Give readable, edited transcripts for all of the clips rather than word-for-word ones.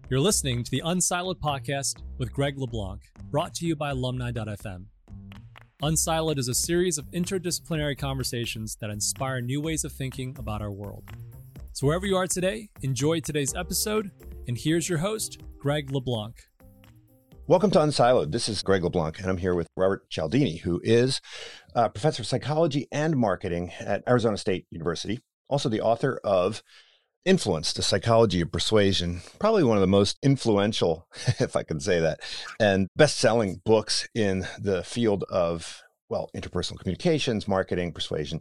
You're listening to the Unsiloed podcast with Greg LeBlanc, brought to you by alumni.fm. Unsiloed is a series of interdisciplinary conversations that inspire new ways of thinking about our world. So wherever you are today, enjoy today's episode, and here's your host, Greg LeBlanc. Welcome to Unsiloed. This is Greg LeBlanc, and I'm here with Robert Cialdini, who is a professor of psychology and marketing at Arizona State University, also the author of Influence, the Psychology of Persuasion, probably one of the most influential, if I can say that, and best-selling books in the field of, interpersonal communications, marketing, persuasion,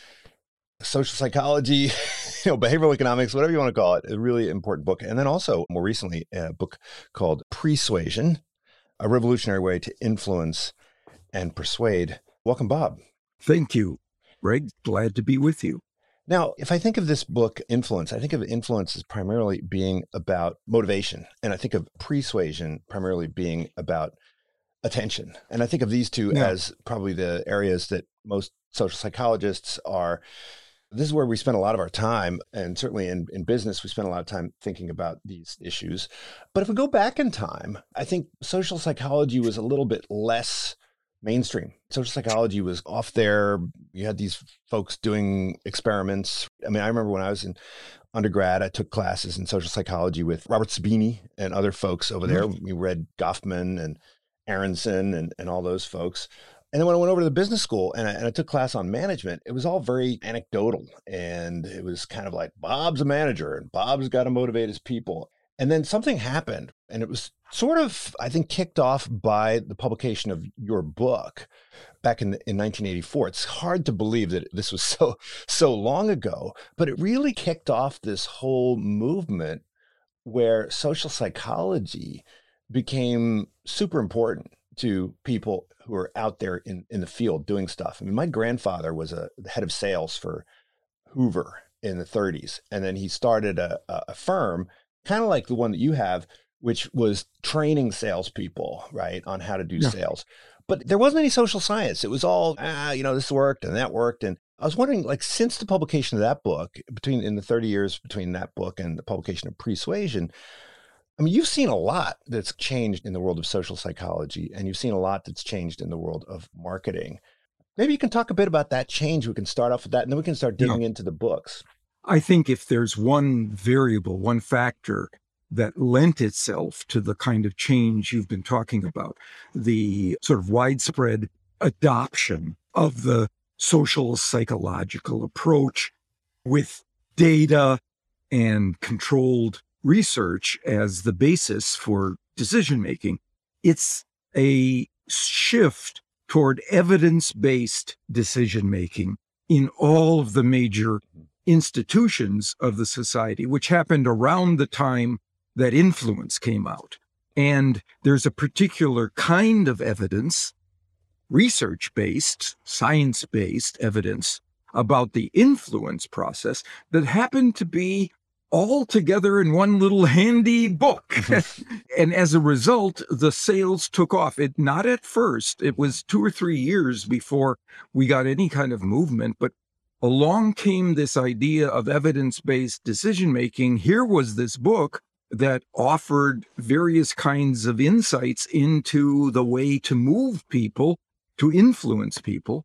social psychology, behavioral economics, whatever you want to call it, a really important book. And then also, more recently, a book called Persuasion, A Revolutionary Way to Influence and Persuade. Welcome, Bob. Thank you, Greg. Glad to be with you. Now, if I think of this book, Influence, I think of influence as primarily being about motivation. And I think of persuasion primarily being about attention. And I think of these two as probably the areas that most social psychologists are. This is where we spend a lot of our time. And certainly in business, we spend a lot of time thinking about these issues. But if we go back in time, I think social psychology was a little bit less mainstream. Social psychology was off there. You had these folks doing experiments. I remember when I was in undergrad, I took classes in social psychology with Robert Sabini and other folks over there. We read Goffman and Aronson and all those folks. And then when I went over to the business school and I took class on management, it was all very anecdotal. And it was kind of like, Bob's a manager and Bob's got to motivate his people. And then something happened, and it was sort of, I think, kicked off by the publication of your book back in 1984. It's hard to believe that this was so long ago, but it really kicked off this whole movement where social psychology became super important to people who are out there in the field doing stuff. My grandfather was the head of sales for Hoover in the 30s, and then he started a firm kind of like the one that you have, which was training salespeople, right, on how to do sales. But there wasn't any social science. It was all, this worked and that worked. And I was wondering, since the publication of that book, in the 30 years between that book and the publication of Persuasion, you've seen a lot that's changed in the world of social psychology, and you've seen a lot that's changed in the world of marketing. Maybe you can talk a bit about that change. We can start off with that, and then we can start digging into the books. I think if there's one variable, one factor that lent itself to the kind of change you've been talking about, the sort of widespread adoption of the social psychological approach with data and controlled research as the basis for decision-making, it's a shift toward evidence-based decision-making in all of the major institutions of the society, which happened around the time that Influence came out. And there's a particular kind of evidence, research-based, science-based evidence about the influence process that happened to be all together in one little handy book. And as a result, the sales took off. Not at first. It was 2 or 3 years before we got any kind of movement, but along came this idea of evidence-based decision-making. Here was this book that offered various kinds of insights into the way to move people, to influence people,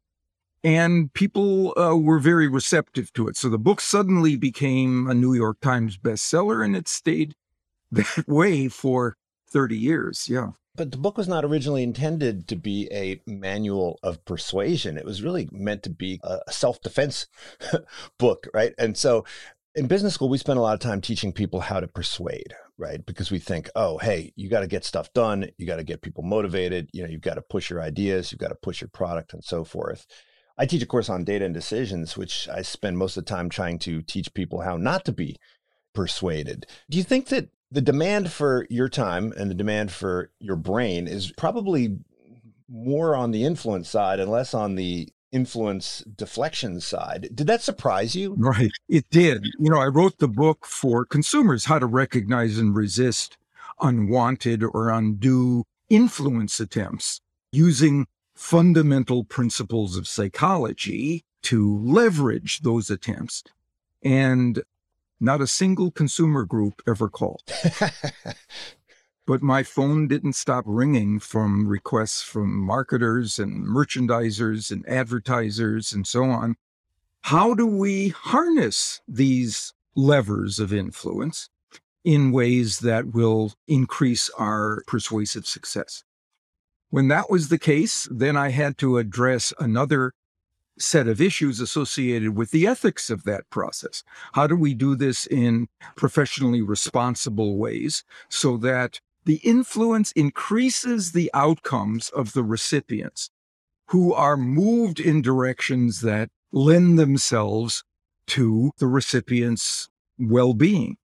and people were very receptive to it. So the book suddenly became a New York Times bestseller, and it stayed that way for 30 years, But the book was not originally intended to be a manual of persuasion. It was really meant to be a self-defense book, right? And so in business school, we spend a lot of time teaching people how to persuade, right? Because we think, oh, hey, you got to get stuff done. You got to get people motivated. You've got to push your ideas. You've got to push your product and so forth. I teach a course on data and decisions, which I spend most of the time trying to teach people how not to be persuaded. Do you think that the demand for your time and the demand for your brain is probably more on the influence side and less on the influence deflection side? Did that surprise you? Right. It did. I wrote the book for consumers, how to recognize and resist unwanted or undue influence attempts using fundamental principles of psychology to leverage those attempts. And Not a single consumer group ever called. But my phone didn't stop ringing from requests from marketers and merchandisers and advertisers and so on. How do we harness these levers of influence in ways that will increase our persuasive success? When that was the case, then I had to address another set of issues associated with the ethics of that process. How do we do this in professionally responsible ways so that the influence increases the outcomes of the recipients who are moved in directions that lend themselves to the recipient's well-being?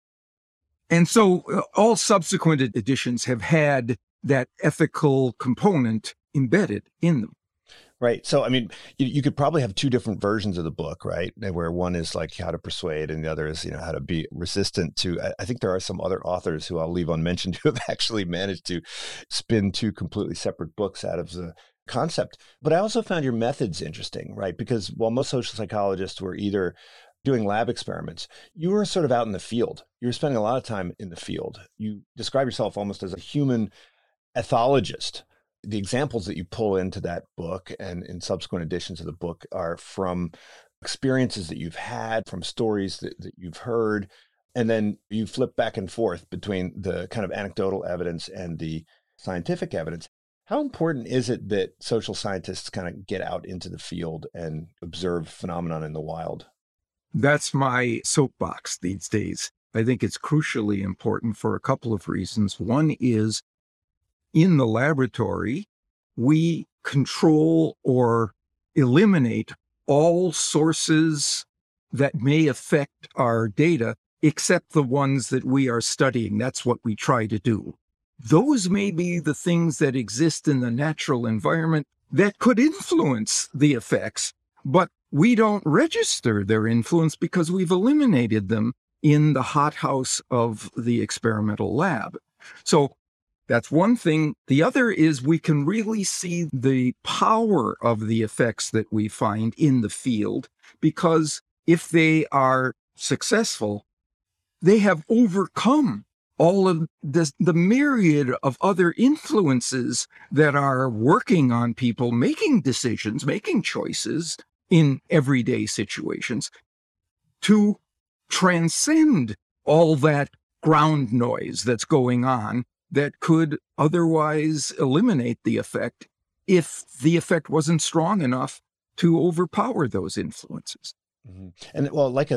And so all subsequent editions have had that ethical component embedded in them. Right. So, I mean, you could probably have two different versions of the book, right? Where one is like how to persuade and the other is, how to be resistant to, I think there are some other authors who I'll leave unmentioned who have actually managed to spin two completely separate books out of the concept. But I also found your methods interesting, right? Because while most social psychologists were either doing lab experiments, you were sort of out in the field. You were spending a lot of time in the field. You describe yourself almost as a human ethologist. The examples that you pull into that book and in subsequent editions of the book are from experiences that you've had, from stories that you've heard, and then you flip back and forth between the kind of anecdotal evidence and the scientific evidence. How important is it that social scientists kind of get out into the field and observe phenomenon in the wild? That's my soapbox these days. I think it's crucially important for a couple of reasons. One is, in the laboratory, we control or eliminate all sources that may affect our data, except the ones that we are studying. That's what we try to do. Those may be the things that exist in the natural environment that could influence the effects, but we don't register their influence because we've eliminated them in the hothouse of the experimental lab. So that's one thing. The other is we can really see the power of the effects that we find in the field, because if they are successful, they have overcome all of the myriad of other influences that are working on people making decisions, making choices in everyday situations, to transcend all that ground noise that's going on that could otherwise eliminate the effect if the effect wasn't strong enough to overpower those influences. Mm-hmm. And well, like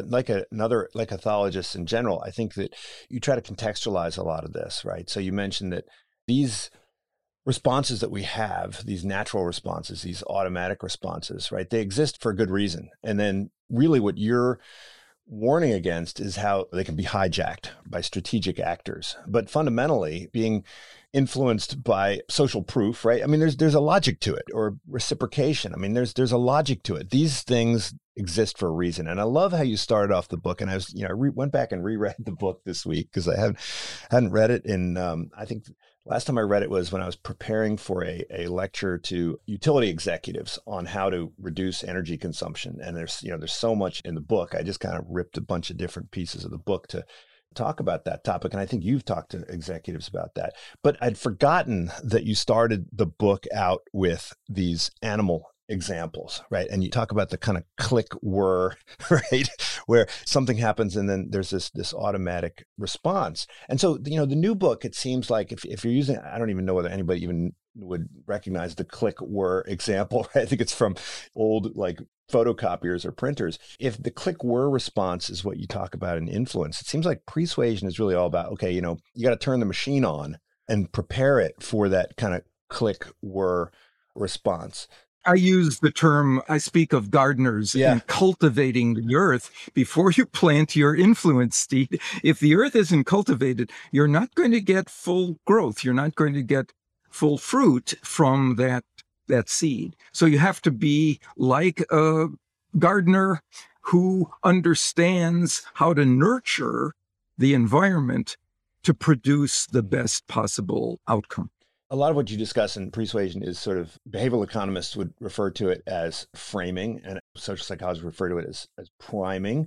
ethologists in general, I think that you try to contextualize a lot of this, right? So you mentioned that these responses that we have, these natural responses, these automatic responses, right? They exist for a good reason. And then really what you're warning against is how they can be hijacked by strategic actors, but fundamentally being influenced by social proof, right? I mean, there's a logic to it, or reciprocation. I mean, there's a logic to it. These things exist for a reason. And I love how you started off the book. And I was, I went back and reread the book this week because I hadn't read it in, I think last time I read it was when I was preparing for a lecture to utility executives on how to reduce energy consumption. And there's so much in the book. I just kind of ripped a bunch of different pieces of the book to talk about that topic. And I think you've talked to executives about that. But I'd forgotten that you started the book out with these animal examples, right? And you talk about the kind of click whir, right? Where something happens and then there's this automatic response. And so, the new book, it seems like if you're using, I don't even know whether anybody even would recognize the click whir example. Right? I think it's from old like photocopiers or printers. If the click whir response is what you talk about in influence, it seems like persuasion is really all about, okay, you got to turn the machine on and prepare it for that kind of click whir response. I use the term, I speak of gardeners and cultivating the earth before you plant your influence seed. If the earth isn't cultivated, you're not going to get full growth. You're not going to get full fruit from that seed. So you have to be like a gardener who understands how to nurture the environment to produce the best possible outcome. A lot of what you discuss in persuasion is sort of, behavioral economists would refer to it as framing, and social psychologists refer to it as priming.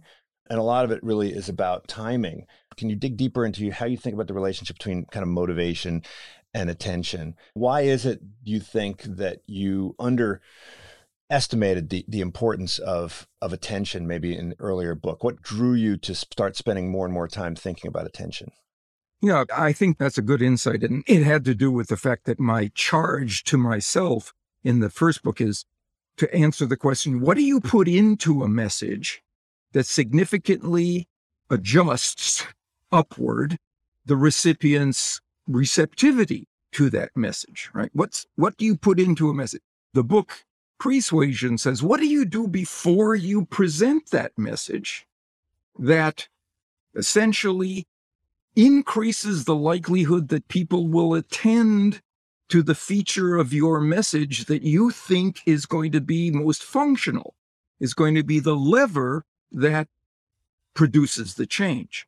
And a lot of it really is about timing. Can you dig deeper into how you think about the relationship between kind of motivation and attention? Why is it you think that you underestimated the importance of attention maybe in an earlier book? What drew you to start spending more and more time thinking about attention? Yeah, I think that's a good insight. And it had to do with the fact that my charge to myself in the first book is to answer the question, what do you put into a message that significantly adjusts upward the recipient's receptivity to that message, right? What do you put into a message? The book Persuasion says, what do you do before you present that message that essentially increases the likelihood that people will attend to the feature of your message that you think is going to be most functional, is going to be the lever that produces the change.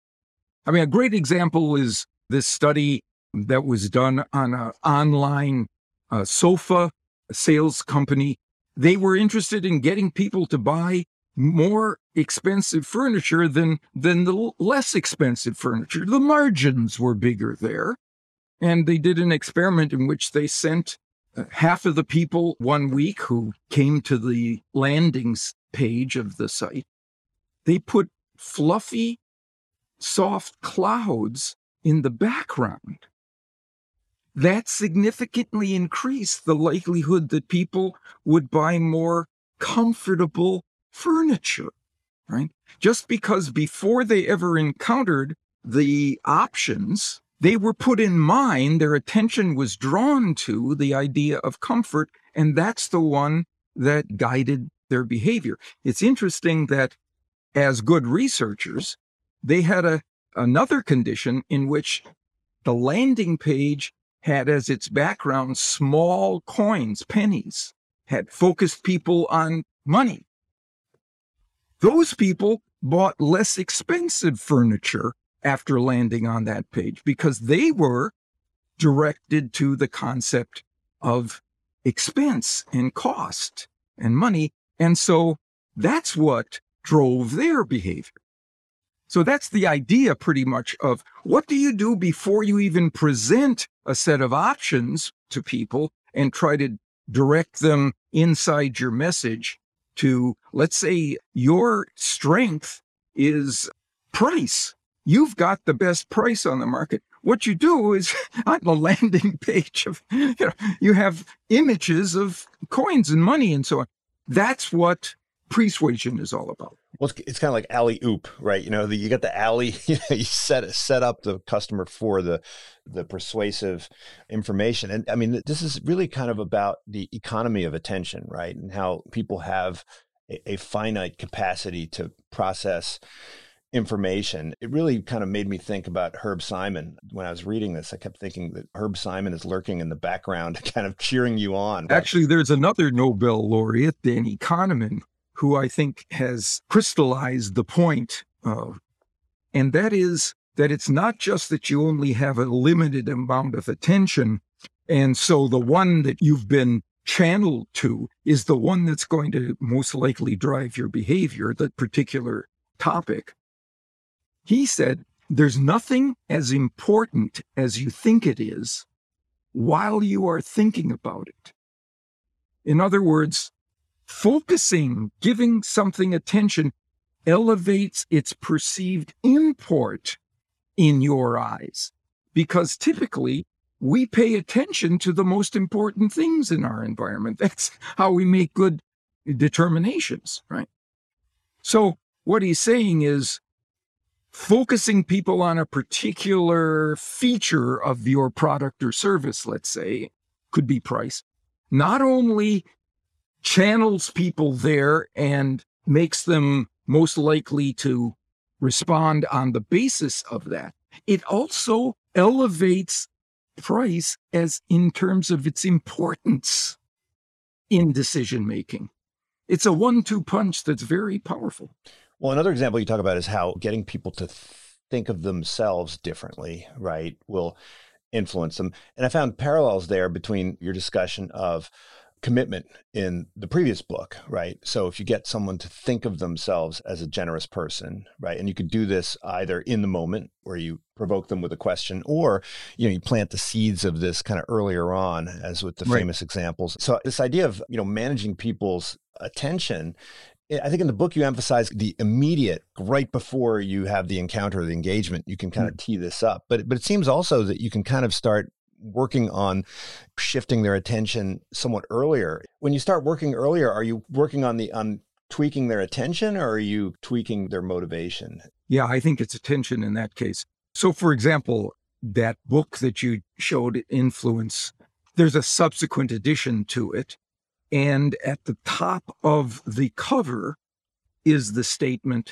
I mean, a great example is this study that was done on an online sofa sales company. They were interested in getting people to buy more expensive furniture than the less expensive furniture. The margins were bigger there. And they did an experiment in which they sent half of the people one week who came to the landings page of the site. They put fluffy, soft clouds in the background. That significantly increased the likelihood that people would buy more comfortable furniture, right? Just because before they ever encountered the options, they were put in mind, their attention was drawn to the idea of comfort, and that's the one that guided their behavior. It's interesting that as good researchers, they had another condition in which the landing page had as its background small coins, pennies, had focused people on money. Those people bought less expensive furniture after landing on that page because they were directed to the concept of expense and cost and money. And so that's what drove their behavior. So that's the idea pretty much of what do you do before you even present a set of options to people and try to direct them inside your message to, let's say, your strength is price. You've got the best price on the market. What you do is on the landing page of, you have images of coins and money and so on. That's what persuasion is all about. Well, it's kind of like alley-oop, right? You got the alley, you set up the customer for the persuasive information. And I mean, this is really kind of about the economy of attention, right? And how people have a finite capacity to process information. It really kind of made me think about Herb Simon. When I was reading this, I kept thinking that Herb Simon is lurking in the background, kind of cheering you on. Actually, there's another Nobel laureate, Danny Kahneman, who I think has crystallized the point of, and that is that it's not just that you only have a limited amount of attention, and so the one that you've been channeled to is the one that's going to most likely drive your behavior, that particular topic. He said, there's nothing as important as you think it is while you are thinking about it. In other words, focusing, giving something attention elevates its perceived import in your eyes, because typically we pay attention to the most important things in our environment. That's how we make good determinations, right? So what he's saying is focusing people on a particular feature of your product or service, let's say, could be price, not only channels people there and makes them most likely to respond on the basis of that, it also elevates price as in terms of its importance in decision making. It's a 1-2 punch that's very powerful. Well, another example you talk about is how getting people to think of themselves differently, right, will influence them. And I found parallels there between your discussion of commitment in the previous book, right? So if you get someone to think of themselves as a generous person, right? And you could do this either in the moment where you provoke them with a question, or, you plant the seeds of this kind of earlier on, as with the famous examples. So this idea of, managing people's attention, I think in the book you emphasize the immediate, right before you have the encounter or the engagement, you can kind of tee this up. But it seems also that you can kind of start working on shifting their attention somewhat earlier. When you start working earlier, are you working on tweaking their attention, or are you tweaking their motivation? Yeah, I think it's attention in that case. So for example, that book that you showed, Influence, there's a subsequent edition to it. And at the top of the cover is the statement,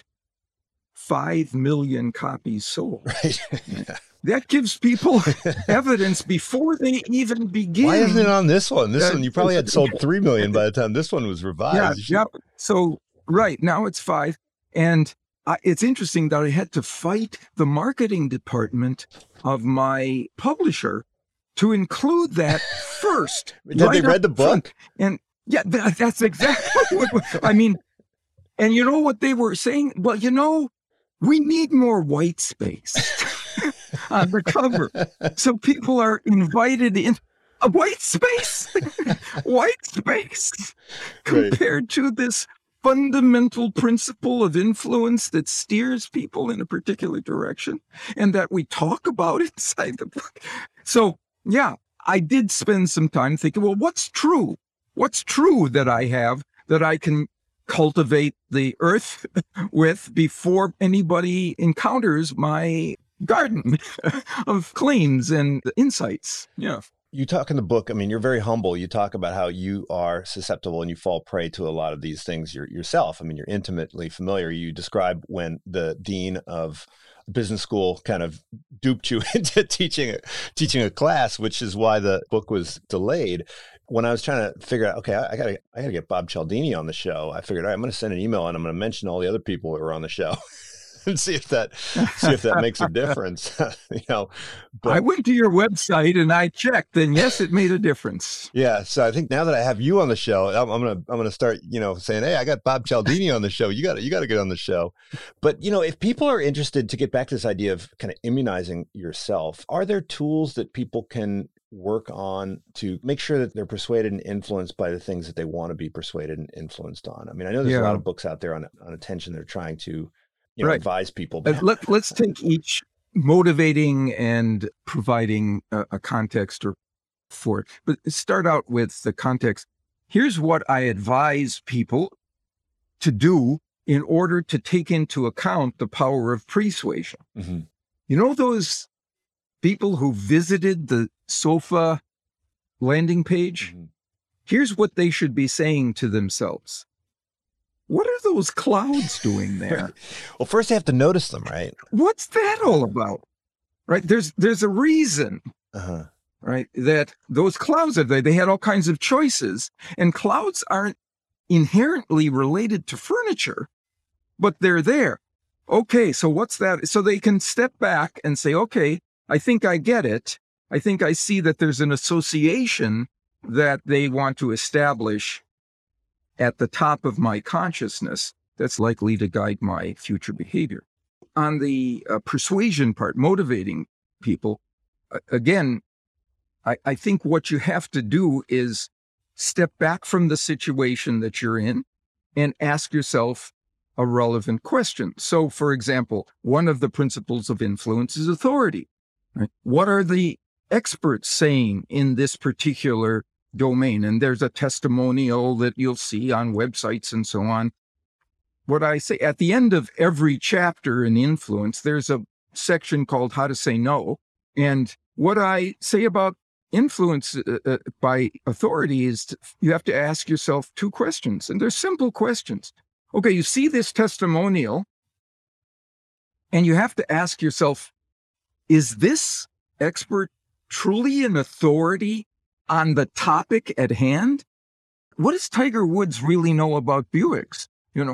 5 million copies sold. Right. Yeah. That gives people evidence before they even begin. Why isn't it on this one? This one, you probably had sold 3 million by the time this one was revised. Yeah. So, right, now it's 5. And it's interesting that I had to fight the marketing department of my publisher to include that first. Had they read the book? And yeah, that's exactly what I mean. And you know what they were saying? Well, we need more white space on the cover. So people are invited in. A white space? White space compared to this fundamental principle of influence that steers people in a particular direction and that we talk about inside the book. So, yeah, I did spend some time thinking, well, what's true? What's true that I have that I can cultivate the earth with before anybody encounters my garden of claims and insights? Yeah. You talk in the book, you're very humble. You talk about how you are susceptible and you fall prey to a lot of these things yourself. You're intimately familiar. You describe when the dean of business school kind of duped you into teaching a class, which is why the book was delayed. When I was trying to figure out, okay, I gotta get Bob Cialdini on the show, I figured, all right, I'm going to send an email and I'm going to mention all the other people who were on the show. And see if that makes a difference. But I went to your website and I checked, and yes, it made a difference. Yeah, so I think now that I have you on the show, I'm gonna start, saying, hey, I got Bob Cialdini on the show. You got to get on the show. But if people are interested, to get back to this idea of kind of immunizing yourself, are there tools that people can work on to make sure that they're persuaded and influenced by the things that they want to be persuaded and influenced on? I know there's a lot of books out there on attention that are trying to advise people. Let's take each motivating and providing a context for it. But start out with the context. Here's what I advise people to do in order to take into account the power of persuasion. Mm-hmm. Those people who visited the SOFA landing page? Mm-hmm. Here's what they should be saying to themselves. What are those clouds doing there? Well, first they have to notice them, right? What's that all about? Right? There's a reason, right, that those clouds are there. They had all kinds of choices, and clouds aren't inherently related to furniture, but they're there. Okay, so what's that? So they can step back and say, okay, I think I get it. I think I see that there's an association that they want to establish at the top of my consciousness that's likely to guide my future behavior. On the persuasion part, motivating people, again, I think what you have to do is step back from the situation that you're in and ask yourself a relevant question. So, for example, one of the principles of influence is authority. Right? What are the experts saying in this particular domain? And there's a testimonial that you'll see on websites and so on. What I say at the end of every chapter in Influence, there's a section called How to Say No. And what I say about influence by authority is you have to ask yourself 2 questions, and they're simple questions. Okay, you see this testimonial, and you have to ask yourself, is this expert truly an authority on the topic at hand? What does Tiger Woods really know about Buicks?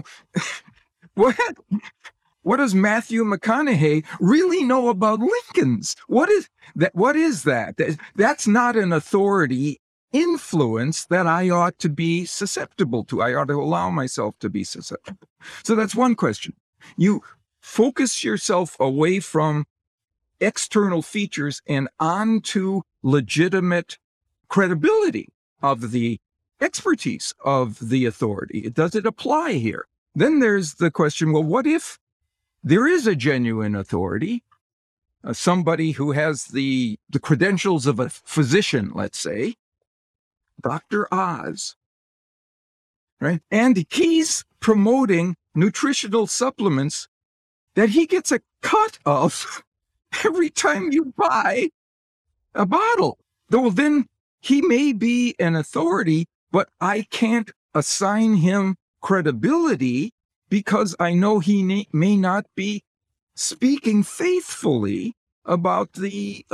What does Matthew McConaughey really know about Lincolns? What is that? That's not an authority influence that I ought to be susceptible to. I ought to allow myself to be susceptible. So that's one question. You focus yourself away from external features and onto legitimate credibility of the expertise of the authority. Does it apply here? Then there's the question, well, what if there is a genuine authority, somebody who has the credentials of a physician, let's say, Dr. Oz, right? And he's promoting nutritional supplements that he gets a cut of every time you buy a bottle. Though then he may be an authority, but I can't assign him credibility because I know he may not be speaking faithfully about the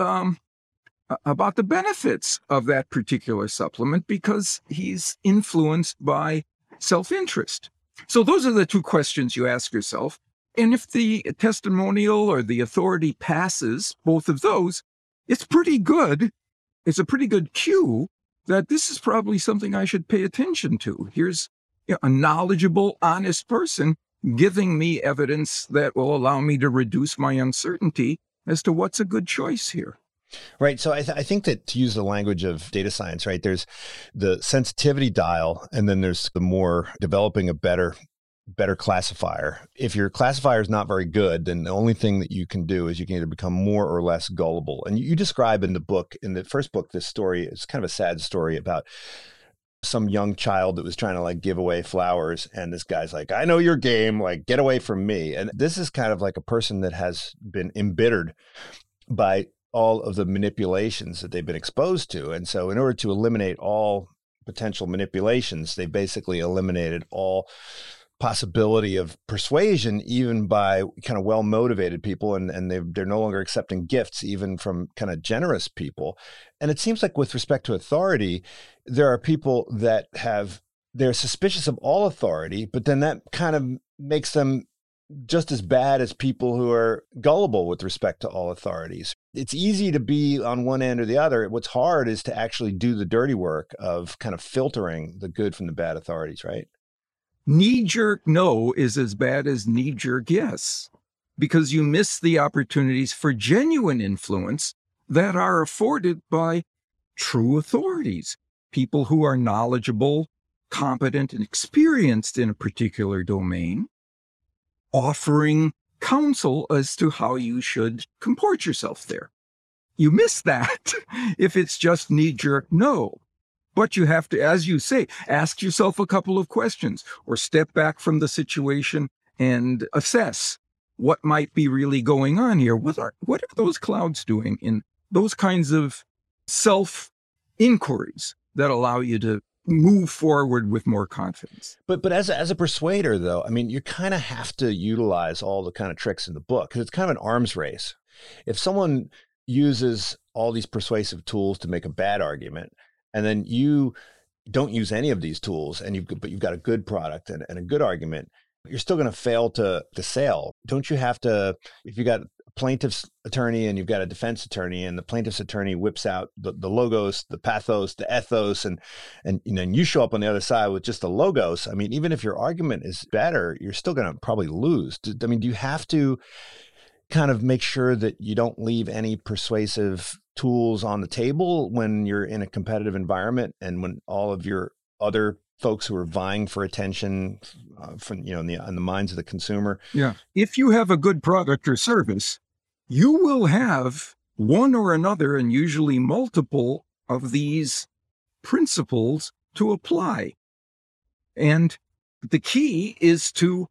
benefits of that particular supplement because he's influenced by self-interest. So those are the two questions you ask yourself. And if the testimonial or the authority passes both of those, it's pretty good. It's a pretty good cue that this is probably something I should pay attention to. Here's a knowledgeable, honest person giving me evidence that will allow me to reduce my uncertainty as to what's a good choice here. Right. So I think that, to use the language of data science, right, there's the sensitivity dial, and then there's the more developing a better classifier. If your classifier is not very good, then the only thing that you can do is you can either become more or less gullible. And you describe in the first book, this story, it's kind of a sad story about some young child that was trying to give away flowers. And this guy's like, I know your game, get away from me. And this is kind of like a person that has been embittered by all of the manipulations that they've been exposed to. And so in order to eliminate all potential manipulations, they basically eliminated all possibility of persuasion, even by kind of well-motivated people, and they're no longer accepting gifts, even from kind of generous people. And it seems like with respect to authority, there are people that they're suspicious of all authority, but then that kind of makes them just as bad as people who are gullible with respect to all authorities. It's easy to be on one end or the other. What's hard is to actually do the dirty work of kind of filtering the good from the bad authorities, right? Knee-jerk no is as bad as knee-jerk yes, because you miss the opportunities for genuine influence that are afforded by true authorities, people who are knowledgeable, competent, and experienced in a particular domain, offering counsel as to how you should comport yourself there. You miss that if it's just knee-jerk no. But you have to, as you say, ask yourself a couple of questions or step back from the situation and assess what might be really going on here. What are those clouds doing in those kinds of self-inquiries that allow you to move forward with more confidence? But as a persuader, though, I mean, you kind of have to utilize all the kind of tricks in the book because it's kind of an arms race. If someone uses all these persuasive tools to make a bad argument, and then you don't use any of these tools, but you've got a good product and a good argument, you're still going to fail to sell. Don't you have to, if you got a plaintiff's attorney and you've got a defense attorney, and the plaintiff's attorney whips out the logos, the pathos, the ethos, and you show up on the other side with just the logos. I mean, even if your argument is better, you're still going to probably lose. I mean, do you have to kind of make sure that you don't leave any persuasive tools on the table when you're in a competitive environment and when all of your other folks who are vying for attention from in the minds of the consumer? Yeah. If you have a good product or service, you will have one or another, and usually multiple, of these principles to apply. And the key is to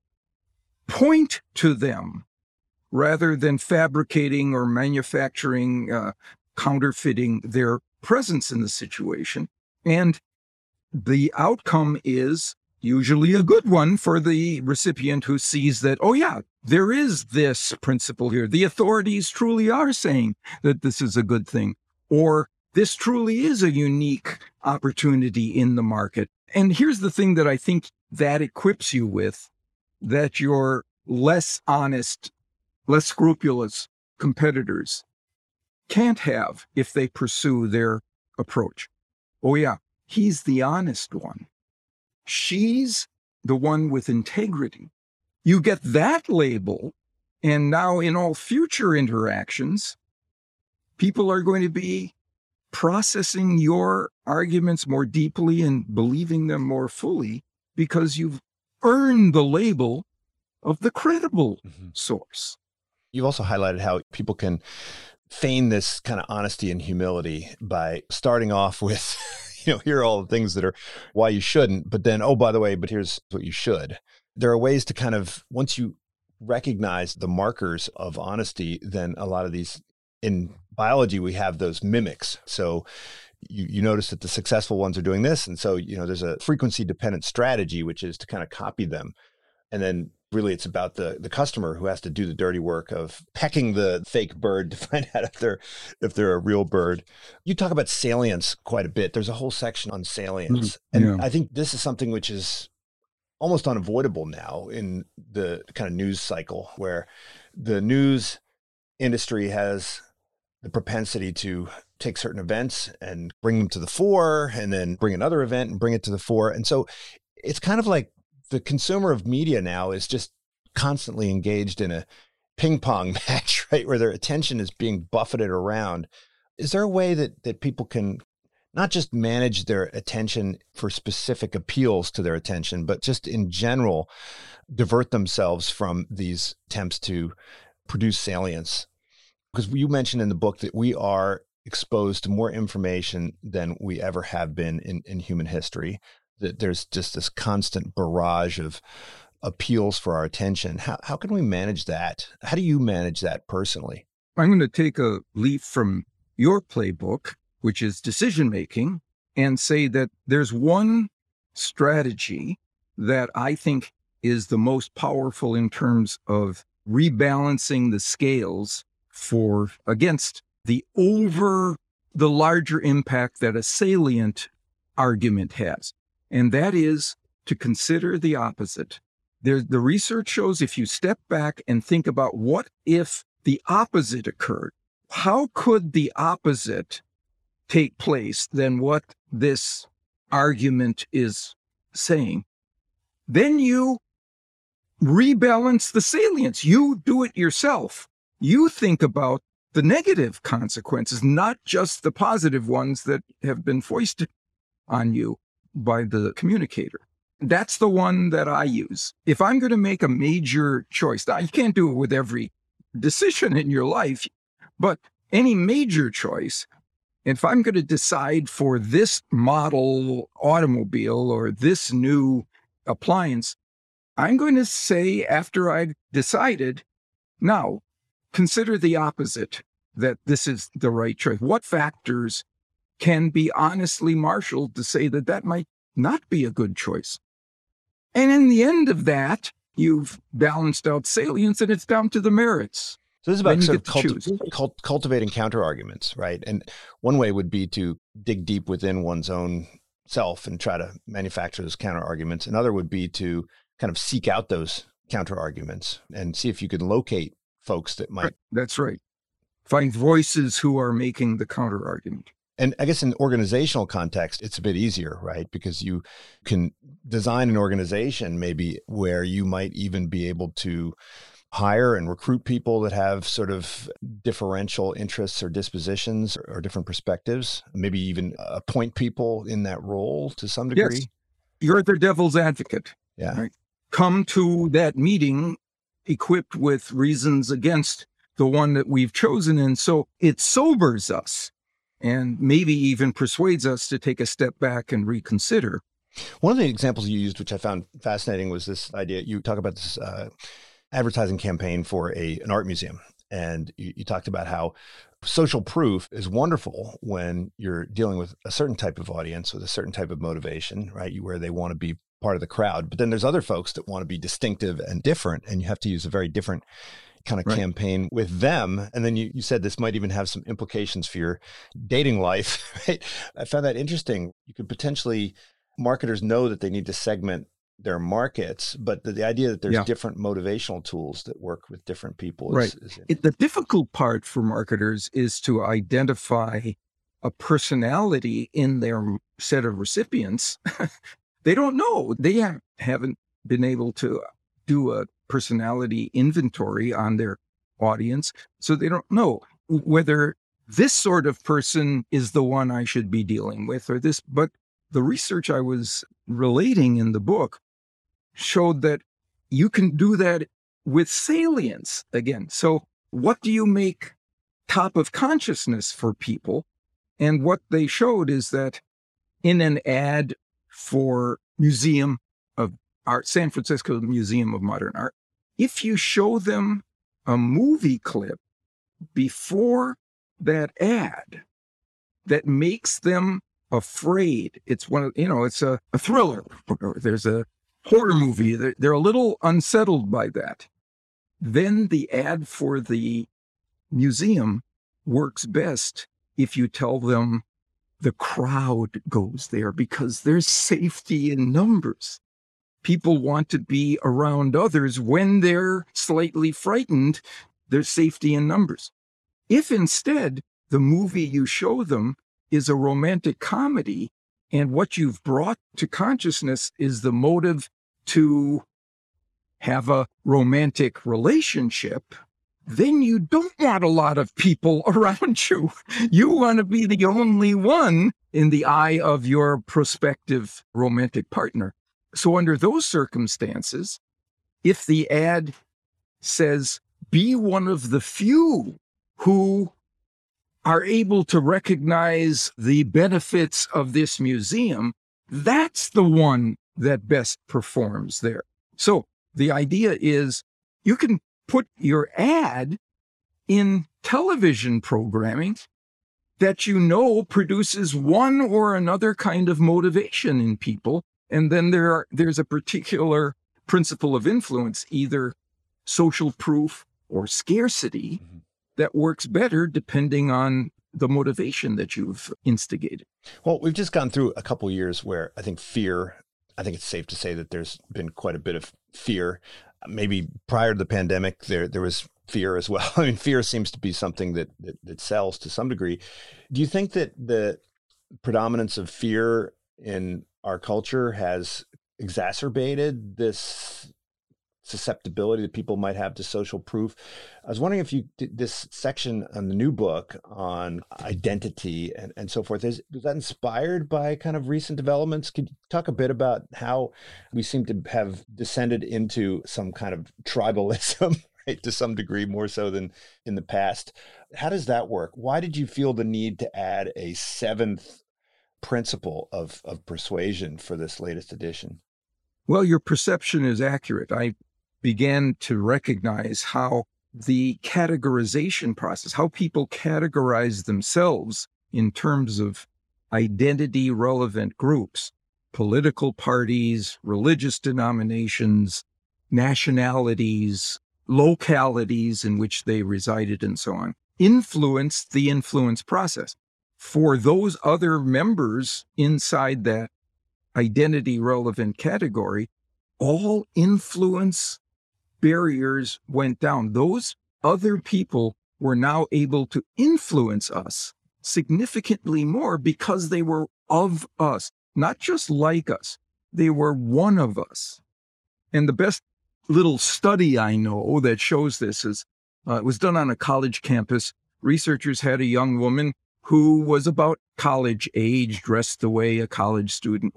point to them rather than fabricating or manufacturing, counterfeiting their presence in the situation. And the outcome is usually a good one for the recipient who sees that, oh yeah, there is this principle here. The authorities truly are saying that this is a good thing, or this truly is a unique opportunity in the market. And here's the thing that I think that equips you with, that your less honest, less scrupulous competitors can't have if they pursue their approach. Oh, yeah, he's the honest one. She's the one with integrity. You get that label, and now in all future interactions, people are going to be processing your arguments more deeply and believing them more fully because you've earned the label of the credible source. You've also highlighted how people can feign this kind of honesty and humility by starting off with, here are all the things that are why you shouldn't, but then, oh, by the way, but here's what you should. There are ways to kind of, once you recognize the markers of honesty, then a lot of these, in biology, we have those mimics. So you notice that the successful ones are doing this. And so, there's a frequency dependent strategy, which is to kind of copy them. And then really it's about the customer who has to do the dirty work of pecking the fake bird to find out if they're a real bird. You talk about salience quite a bit. There's a whole section on salience. And I think this is something which is almost unavoidable now in the kind of news cycle, where the news industry has the propensity to take certain events and bring them to the fore, and then bring another event and bring it to the fore. And so it's kind of like the consumer of media now is just constantly engaged in a ping pong match, right? Where their attention is being buffeted around. Is there a way that people can not just manage their attention for specific appeals to their attention, but just in general, divert themselves from these attempts to produce salience? Because you mentioned in the book that we are exposed to more information than we ever have been in human history, that there's just this constant barrage of appeals for our attention. How can we manage that? How do you manage that personally? I'm going to take a leaf from your playbook, which is decision-making, and say that there's one strategy that I think is the most powerful in terms of rebalancing the scales against the larger impact that a salient argument has. And that is to consider the opposite. The research shows if you step back and think about what if the opposite occurred, how could the opposite take place than what this argument is saying? Then you rebalance the salience. You do it yourself. You think about the negative consequences, not just the positive ones that have been foisted on you by the communicator. That's the one that I use. If I'm going to make a major choice, now you can't do it with every decision in your life, but any major choice, if I'm going to decide for this model automobile or this new appliance, I'm going to say after I've decided, now consider the opposite, that this is the right choice. What factors can be honestly marshaled to say that might not be a good choice? And in the end of that, you've balanced out salience and it's down to the merits. So this is about sort of cultivating counter arguments, right? And one way would be to dig deep within one's own self and try to manufacture those counter arguments. Another would be to kind of seek out those counter arguments and see if you could locate folks that might. Right. That's right. Find voices who are making the counter argument. And I guess in organizational context, it's a bit easier, right? Because you can design an organization maybe where you might even be able to hire and recruit people that have sort of differential interests or dispositions or different perspectives, maybe even appoint people in that role to some degree. Yes. You're the devil's advocate. Yeah. Right? Come to that meeting equipped with reasons against the one that we've chosen. And so it sobers us and maybe even persuades us to take a step back and reconsider. One of the examples you used, which I found fascinating, was this idea. You talk about this advertising campaign for an art museum. And you talked about how social proof is wonderful when you're dealing with a certain type of audience with a certain type of motivation, right? Where they want to be part of the crowd. But then there's other folks that want to be distinctive and different, and you have to use a very different kind of campaign with them. And then you said this might even have some implications for your dating life, right? I found that interesting. You could potentially, marketers know that they need to segment their markets, but the idea that there's different motivational tools that work with different people is the difficult part for marketers is to identify a personality in their set of recipients, they don't know. They haven't been able to do a personality inventory on their audience. So they don't know whether this sort of person is the one I should be dealing with or this. But the research I was relating in the book showed that you can do that with salience again. So what do you make top of consciousness for people? And what they showed is that in an ad for Museum of Art, San Francisco Museum of Modern Art, if you show them a movie clip before that ad that makes them afraid, it's one of, it's a thriller, there's a horror movie, they're a little unsettled by that, then the ad for the museum works best if you tell them the crowd goes there because there's safety in numbers. People want to be around others when they're slightly frightened. There's safety in numbers. If instead the movie you show them is a romantic comedy and what you've brought to consciousness is the motive to have a romantic relationship, then you don't want a lot of people around you. You want to be the only one in the eye of your prospective romantic partner. So under those circumstances, if the ad says, be one of the few who are able to recognize the benefits of this museum, that's the one that best performs there. So the idea is you can put your ad in television programming that produces one or another kind of motivation in people. And then there's a particular principle of influence, either social proof or scarcity, that works better depending on the motivation that you've instigated. Well, we've just gone through a couple of years where I think it's safe to say that there's been quite a bit of fear. Maybe prior to the pandemic, there was fear as well. I mean, fear seems to be something that sells to some degree. Do you think that the predominance of fear in our culture has exacerbated this susceptibility that people might have to social proof? I was wondering if you did this section on the new book on identity and so forth. Was that inspired by kind of recent developments? Could you talk a bit about how we seem to have descended into some kind of tribalism, right, to some degree, more so than in the past? How does that work? Why did you feel the need to add a seventh principle of persuasion for this latest edition? Well, your perception is accurate. I began to recognize how the categorization process, how people categorize themselves in terms of identity relevant groups, political parties, religious denominations, nationalities, localities in which they resided, and so on, influenced the influence process. For those other members inside that identity relevant category, all influence barriers went down. Those other people were now able to influence us significantly more because they were of us, not just like us. They were one of us. And the best little study I know that shows this is, it was done on a college campus. Researchers had a young woman who was about college age, dressed the way a college student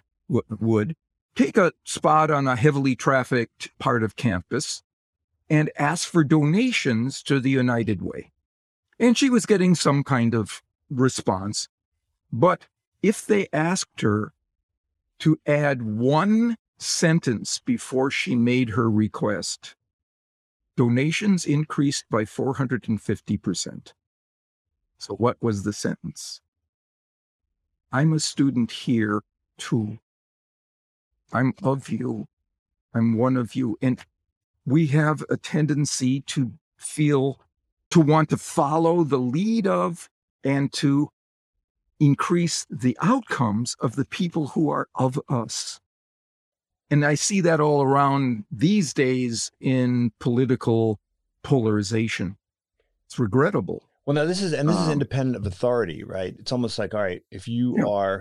would, take a spot on a heavily trafficked part of campus and ask for donations to the United Way. And she was getting some kind of response. But if they asked her to add one sentence before she made her request, donations increased by 450%. So what was the sentence? I'm a student here too. I'm of you. I'm one of you. And we have a tendency to want to follow the lead of and to increase the outcomes of the people who are of us. And I see that all around these days in political polarization. It's regrettable. Well, now this is independent of authority, right? It's almost like, all right, if you are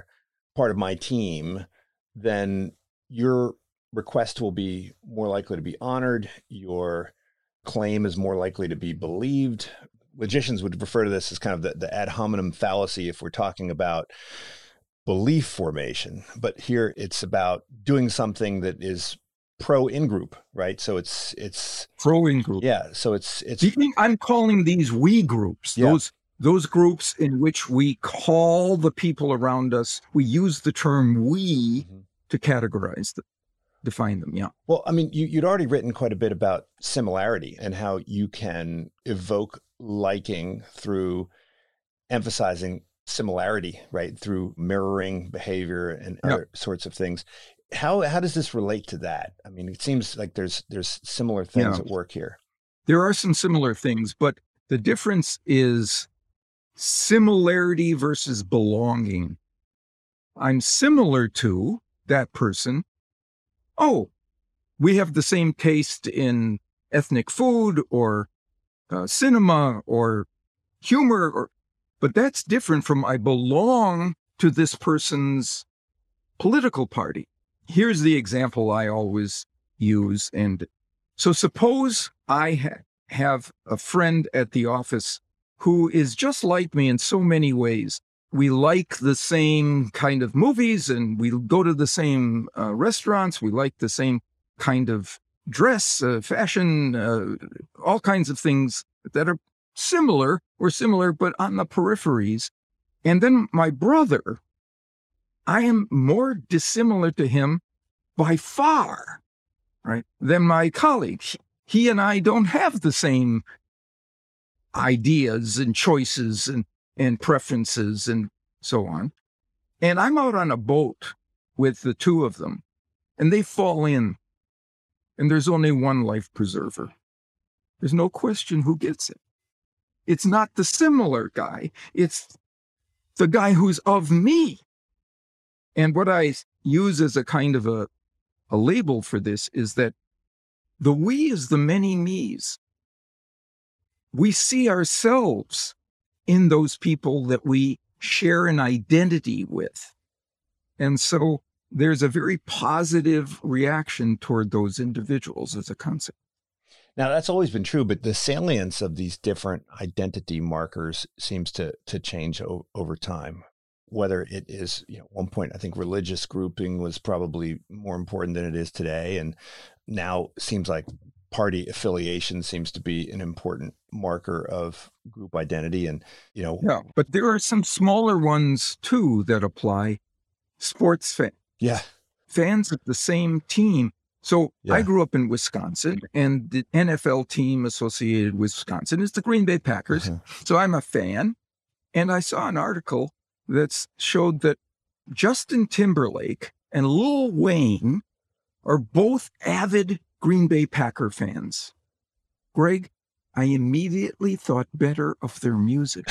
part of my team, then your request will be more likely to be honored. Your claim is more likely to be believed. Logicians would refer to this as kind of the ad hominem fallacy if we're talking about belief formation. But here it's about doing something that is pro in-group, right? So it's pro in-group. Yeah. So it's I'm calling these we groups. Yeah. Those groups in which we call the people around us, we use the term we to categorize them, define them. Yeah. Well, I mean, you'd already written quite a bit about similarity and how you can evoke liking through emphasizing similarity, right? Through mirroring behavior and other sorts of things. How does this relate to that? I mean, it seems like there's similar things at work here. There are some similar things, but the difference is similarity versus belonging. I'm similar to that person. Oh, we have the same taste in ethnic food or cinema or humor, but that's different from I belong to this person's political party. Here's the example I always use. And so suppose I have a friend at the office who is just like me in so many ways. We like the same kind of movies and we go to the same restaurants. We like the same kind of dress, fashion, all kinds of things that are similar, but on the peripheries. And then my brother, I am more dissimilar to him by far, right, than my colleague. He and I don't have the same ideas and choices and preferences and so on. And I'm out on a boat with the two of them, and they fall in, and there's only one life preserver. There's no question who gets it. It's not the similar guy. It's the guy who's of me. And what I use as a kind of a label for this is that the we is the many me's. We see ourselves in those people that we share an identity with. And so there's a very positive reaction toward those individuals as a concept. Now, that's always been true, but the salience of these different identity markers seems to change over time. Whether it is, at one point, I think religious grouping was probably more important than it is today. And now seems like party affiliation seems to be an important marker of group identity. And, Yeah, but there are some smaller ones, too, that apply. Sports fans. Yeah. Fans of the same team. So I grew up in Wisconsin, and the NFL team associated with Wisconsin is the Green Bay Packers. So I'm a fan. And I saw an article that showed that Justin Timberlake and Lil Wayne are both avid Green Bay Packer fans. Greg, I immediately thought better of their music.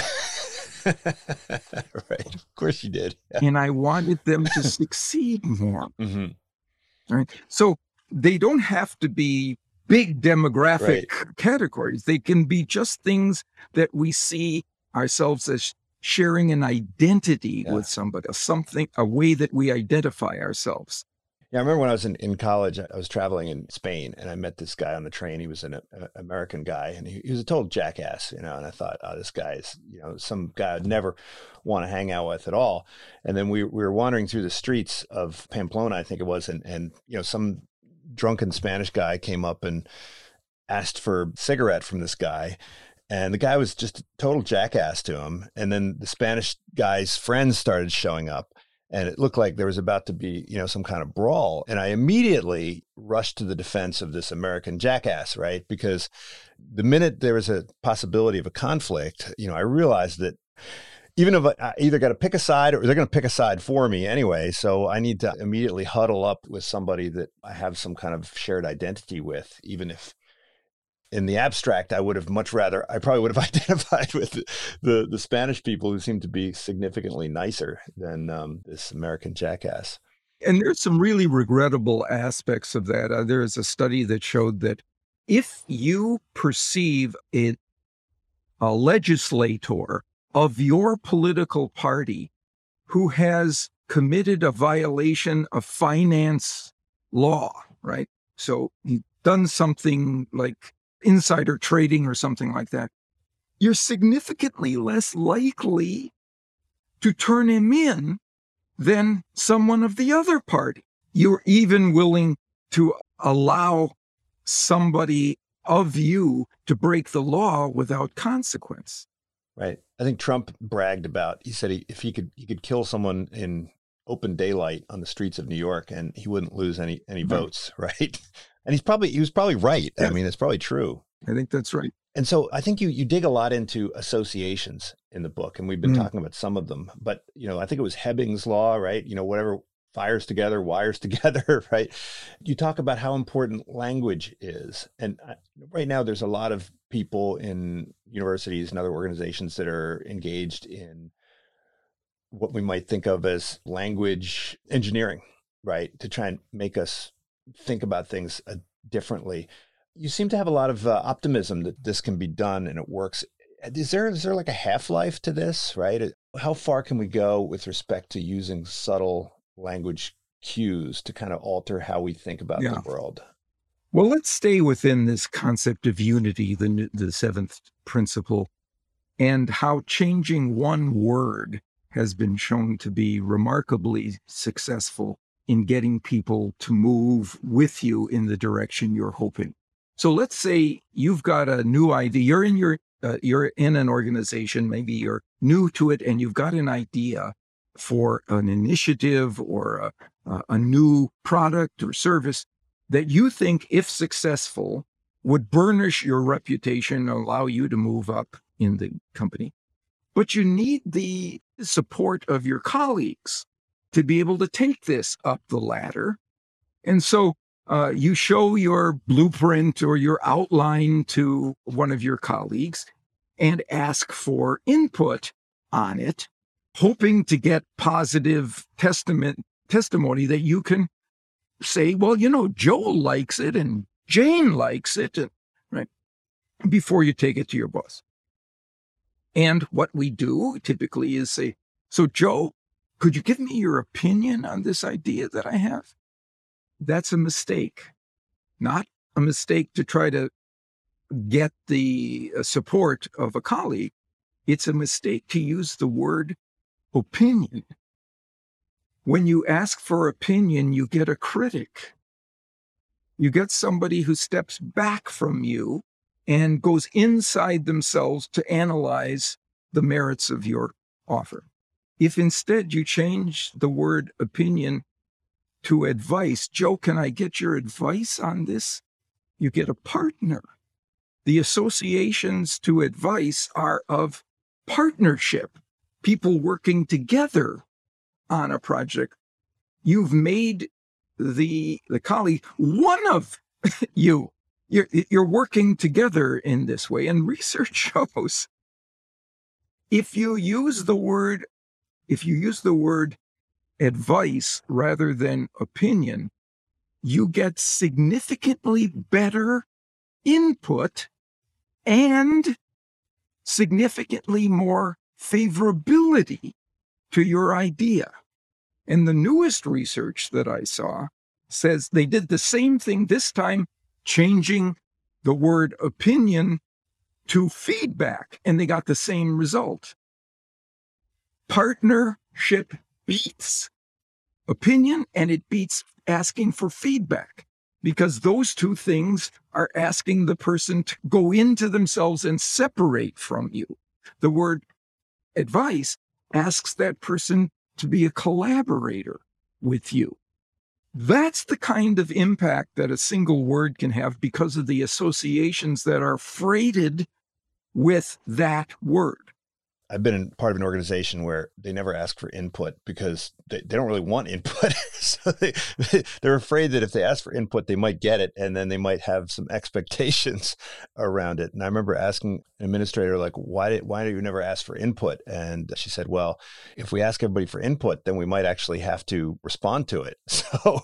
Right. Of course you did. Yeah. And I wanted them to succeed more. Mm-hmm. Right. So they don't have to be big demographic categories. They can be just things that we see ourselves as sharing an identity with somebody, a way that we identify ourselves. Yeah, I remember when I was in college, I was traveling in Spain and I met this guy on the train. He was an American guy and he was a total jackass, and I thought, oh, this guy is, some guy I'd never want to hang out with at all. And then we were wandering through the streets of Pamplona, I think it was, and some drunken Spanish guy came up and asked for a cigarette from this guy. And the guy was just a total jackass to him. And then the Spanish guy's friends started showing up. And it looked like there was about to be, some kind of brawl. And I immediately rushed to the defense of this American jackass, right? Because the minute there was a possibility of a conflict, I realized that even if I either got to pick a side or they're going to pick a side for me anyway. So I need to immediately huddle up with somebody that I have some kind of shared identity with, even if in the abstract, I probably would have identified with the Spanish people who seem to be significantly nicer than this American jackass. And there's some really regrettable aspects of that. There is a study that showed that if you perceive a legislator of your political party who has committed a violation of finance law, right? So you've done something like insider trading or something like that. You're significantly less likely to turn him in than someone of the other party. You're even willing to allow somebody of you to break the law without consequence. Right. I think Trump bragged about, he said if he could kill someone in open daylight on the streets of New York and he wouldn't lose any votes, right? And he was probably right. Yeah. I mean, it's probably true. I think that's right. And so I think you dig a lot into associations in the book, and we've been talking about some of them, but I think it was Hebbing's law, right? Whatever fires together, wires together, right? You talk about how important language is. And right now there's a lot of people in universities and other organizations that are engaged in what we might think of as language engineering, right? To try and make us think about things differently. You seem to have a lot of optimism that this can be done and it works. Is there like a half-life to this, right? How far can we go with respect to using subtle language cues to kind of alter how we think about the world? Well, let's stay within this concept of unity, the seventh principle, and how changing one word has been shown to be remarkably successful in getting people to move with you in the direction you're hoping. So let's say you've got a new idea. You're in an organization, maybe you're new to it, and you've got an idea for an initiative or a new product or service that you think, if successful, would burnish your reputation and allow you to move up in the company. But you need the support of your colleagues to be able to take this up the ladder. And so you show your blueprint or your outline to one of your colleagues and ask for input on it, hoping to get positive testimony that you can say, well, Joel likes it and Jane likes it, right? Before you take it to your boss. And what we do typically is say, so Joe, could you give me your opinion on this idea that I have? That's a mistake, not a mistake to try to get the support of a colleague. It's a mistake to use the word opinion. When you ask for opinion, you get a critic. You get somebody who steps back from you and goes inside themselves to analyze the merits of your offer. If instead you change the word opinion to advice, Joe, can I get your advice on this? You get a partner. The associations to advice are of partnership, people working together on a project. You've made the colleague one of you. You're working together in this way. And research shows if you use the word advice rather than opinion, you get significantly better input and significantly more favorability to your idea. And the newest research that I saw says they did the same thing, this time changing the word opinion to feedback, and they got the same result. Partnership beats opinion, and it beats asking for feedback, because those two things are asking the person to go into themselves and separate from you. The word advice asks that person to be a collaborator with you. That's the kind of impact that a single word can have because of the associations that are freighted with that word. I've been part of an organization where they never ask for input because they don't really want input. So they're afraid that if they ask for input, they might get it, and then they might have some expectations around it. And I remember asking an administrator, like, why do you never ask for input? And she said, well, if we ask everybody for input, then we might actually have to respond to it. So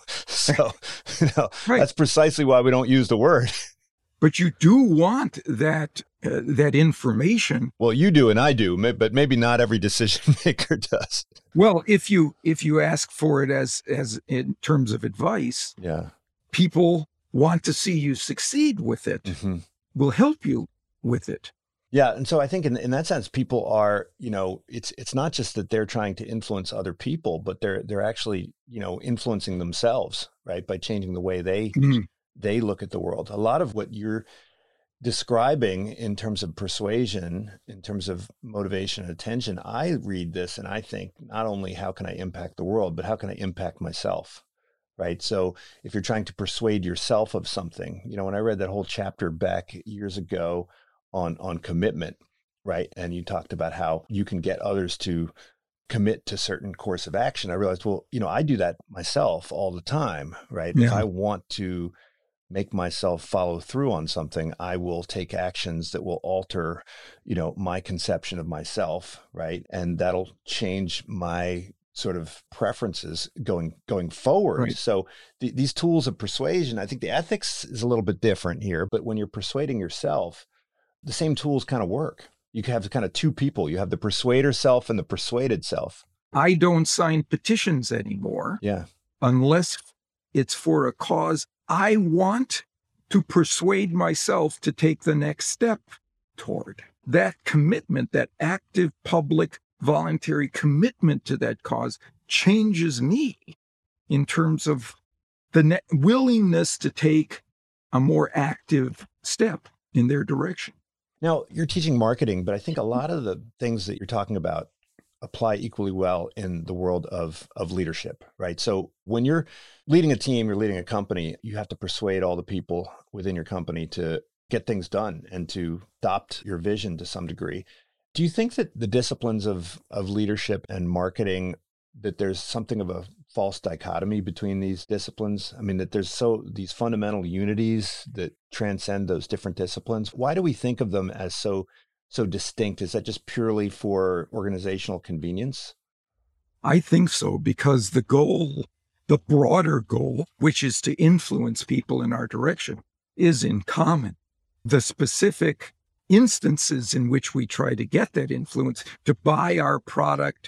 Right. That's precisely why we don't use the word. But you do want that that information. Well, you do and I do, but maybe not every decision maker does. Well, if you ask for it as in terms of advice, Yeah. people want to see you succeed with it, will help you with it. Yeah. And so I think in that sense, people are, it's not just that they're trying to influence other people, but they're actually, influencing themselves, right? By changing the way they look at the world. A lot of what you're describing in terms of persuasion, in terms of motivation and attention, I read this and I think not only how can I impact the world, but how can I impact myself? Right. So if you're trying to persuade yourself of something, when I read that whole chapter back years ago on commitment, right? And you talked about how you can get others to commit to certain course of action. I realized, well, I do that myself all the time, right? Yeah. If I want to make myself follow through on something, I will take actions that will alter, my conception of myself, right? And that'll change my sort of preferences going forward. Right. So these tools of persuasion, I think the ethics is a little bit different here, but when you're persuading yourself, the same tools kind of work. You can have kind of two people. You have the persuader self and the persuaded self. I don't sign petitions anymore. Yeah. Unless it's for a cause I want to persuade myself to take the next step toward. That commitment, that active public voluntary commitment to that cause changes me in terms of the willingness to take a more active step in their direction. Now, you're teaching marketing, but I think a lot of the things that you're talking about apply equally well in the world of leadership, right? So when you're leading a team, you're leading a company, you have to persuade all the people within your company to get things done and to adopt your vision to some degree. Do you think that the disciplines of leadership and marketing, that there's something of a false dichotomy between these disciplines? I mean, that there's these fundamental unities that transcend those different disciplines. Why do we think of them as so distinct? Is that just purely for organizational convenience? I think so, because the broader goal, which is to influence people in our direction, is in common. The specific instances in which we try to get that influence, to buy our product,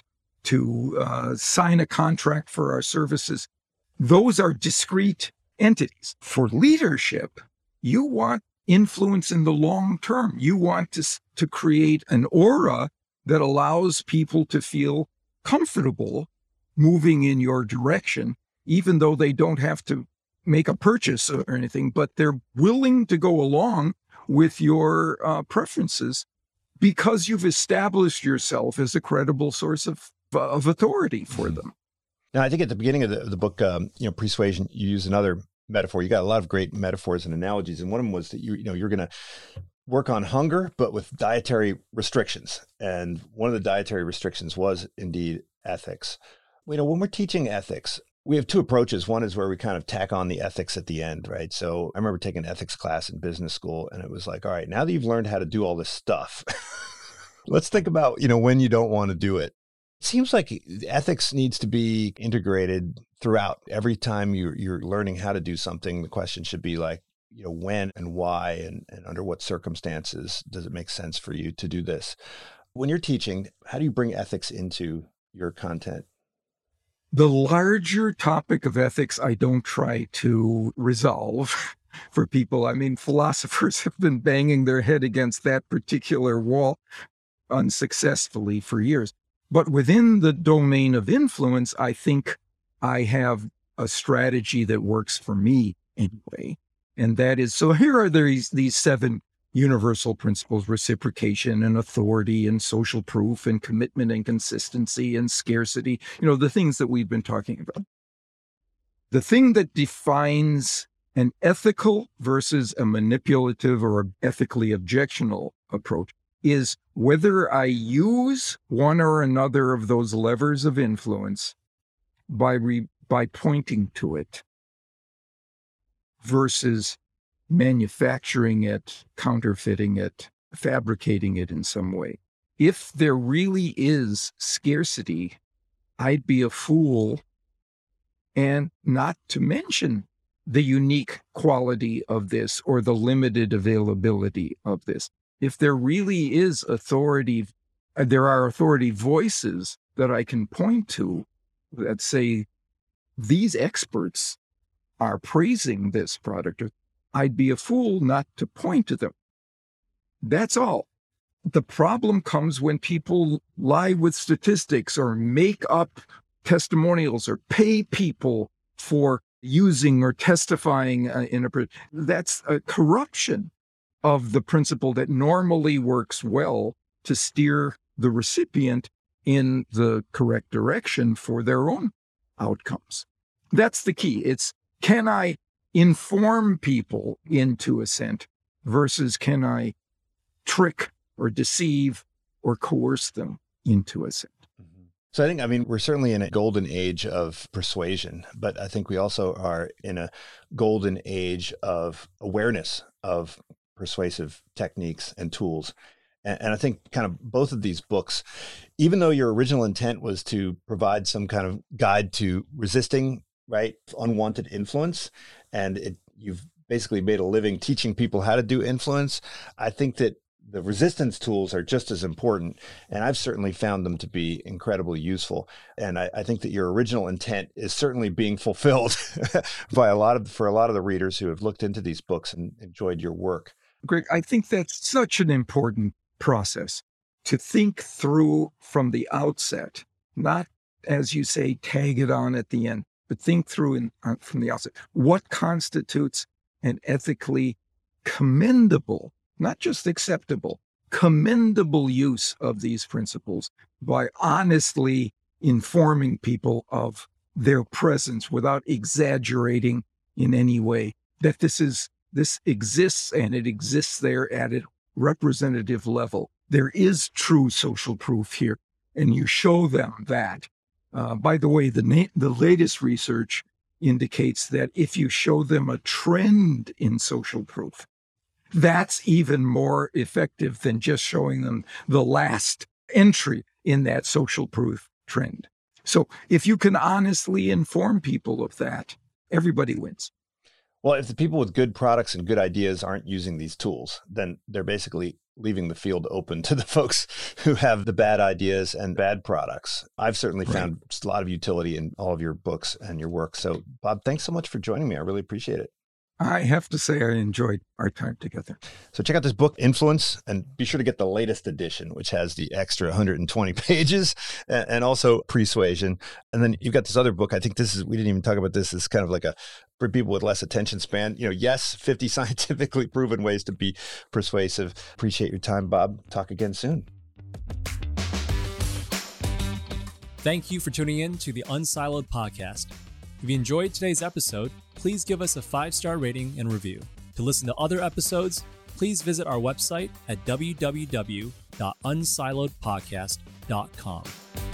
to sign a contract for our services, those are discrete entities. For leadership, you want influence in the long term. You want to create an aura that allows people to feel comfortable moving in your direction, even though they don't have to make a purchase or anything, but they're willing to go along with your preferences because you've established yourself as a credible source of authority for them. Now, I think at the beginning of the book, Persuasion, you use another metaphor. You got a lot of great metaphors and analogies, and one of them was that you're going to work on hunger, but with dietary restrictions. And one of the dietary restrictions was indeed ethics. When we're teaching ethics, we have two approaches. One is where we kind of tack on the ethics at the end, right? So I remember taking an ethics class in business school, and it was like, all right, now that you've learned how to do all this stuff, let's think about, when you don't want to do it. It seems like ethics needs to be integrated throughout. Every time you're learning how to do something, the question should be like, when and why and under what circumstances does it make sense for you to do this? When you're teaching, how do you bring ethics into your content? The larger topic of ethics, I don't try to resolve for people. I mean, philosophers have been banging their head against that particular wall unsuccessfully for years. But within the domain of influence, I think I have a strategy that works for me anyway. And that is, so here are these 7 universal principles: reciprocation and authority and social proof and commitment and consistency and scarcity, the things that we've been talking about. The thing that defines an ethical versus a manipulative or ethically objectionable approach is whether I use one or another of those levers of influence by pointing to it versus manufacturing it, counterfeiting it, fabricating it in some way. If there really is scarcity, I'd be a fool and not to mention the unique quality of this or the limited availability of this. if there really is authority, there are authority voices that I can point to that say, these experts are praising this product, I'd be a fool not to point to them. That's all. The problem comes when people lie with statistics or make up testimonials or pay people for using or testifying that's a corruption of the principle that normally works well to steer the recipient in the correct direction for their own outcomes. That's the key. It's, can I inform people into assent versus can I trick or deceive or coerce them into assent? So I think, we're certainly in a golden age of persuasion, but I think we also are in a golden age of awareness of persuasive techniques and tools. And I think kind of both of these books, even though your original intent was to provide some kind of guide to resisting, right, unwanted influence, and you've basically made a living teaching people how to do influence, I think that the resistance tools are just as important, and I've certainly found them to be incredibly useful. And I think that your original intent is certainly being fulfilled for a lot of the readers who have looked into these books and enjoyed your work. Greg, I think that's such an important process to think through from the outset, not, as you say, tag it on at the end, but think through from the outset. What constitutes an ethically commendable, not just acceptable, commendable use of these principles by honestly informing people of their presence without exaggerating in any way, that this exists, and it exists there at a representative level. There is true social proof here, and you show them that. By the way, the latest research indicates that if you show them a trend in social proof, that's even more effective than just showing them the last entry in that social proof trend. So if you can honestly inform people of that, everybody wins. Well, if the people with good products and good ideas aren't using these tools, then they're basically leaving the field open to the folks who have the bad ideas and bad products. I've certainly found a lot of utility in all of your books and your work. So, Bob, thanks so much for joining me. I really appreciate it. I have to say I enjoyed our time together. So check out this book, Influence, and be sure to get the latest edition, which has the extra 120 pages and also Persuasion. And then you've got this other book. I think we didn't even talk about this. It's kind of like for people with less attention span. Yes, 50 scientifically proven ways to be persuasive. Appreciate your time, Bob. Talk again soon. Thank you for tuning in to the Unsiloed podcast. If you enjoyed today's episode, please give us a 5-star rating and review. To listen to other episodes, please visit our website at www.unsiloedpodcast.com.